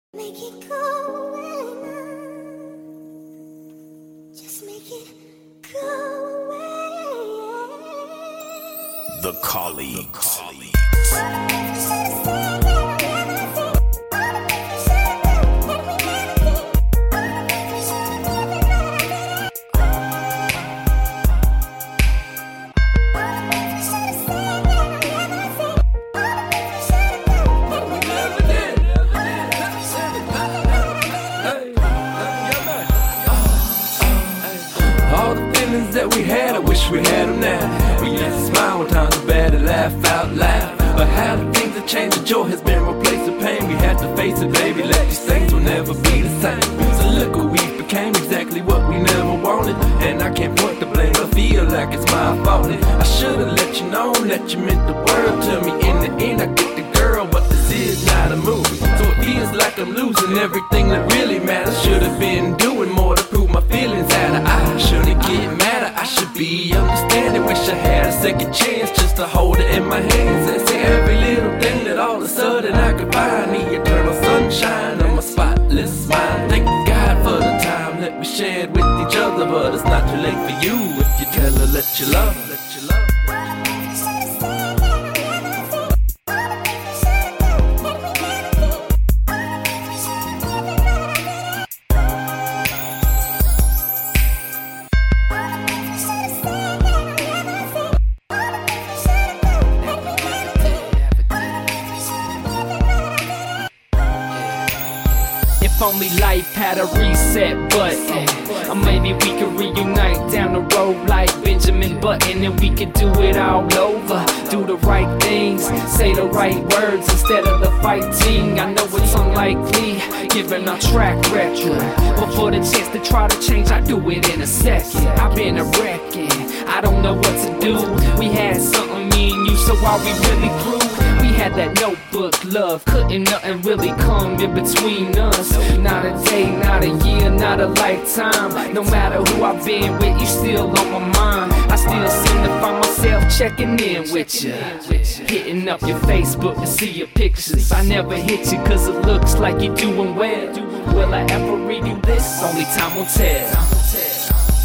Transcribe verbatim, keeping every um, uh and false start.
Make it go away now. Just make it go away. The Colleagues. That we had, I wish we had them now. We used to smile when times were bad and laugh out loud. But how the things have changed, the joy has been replaced with pain. We had to face it, baby, let these things will never be the same. So look what we became, exactly what we never wanted. And I can't point the blame, I feel like it's my fault. I should've let you know, let you meant the world to me. In the end, I get the girl, but this is not a movie. So it feels like I'm losing everything that really matters. Should've been doing more to prove my feelings out of eye. Shouldn't get mad, I should be understanding. Wish I had a second chance just to hold it in my hands and say every little thing that all of a sudden I could find. The eternal sunshine on my spotless mind. Thank God for the time that we shared with each other. But it's not too late for you if you tell her that you love her. That you love her. If only life had a reset button, or maybe we could reunite down the road like Benjamin Button, and we could do it all over. Do the right things, say the right words instead of the fighting. I know it's unlikely, given our track record, but for the chance to try to change, I do it in a second. I've been a wrecking, I don't know what to do. We had something, me and you, so are we really through? We had that notebook love, couldn't nothing really come in between us. Not a day, not a year, not a lifetime. No matter who I've been with, you still on my mind. I still seem to find myself checking in with you, hitting up your Facebook to see your pictures. I never hit you cause it looks like you're doing well. Will I ever read you this? Only time will tell.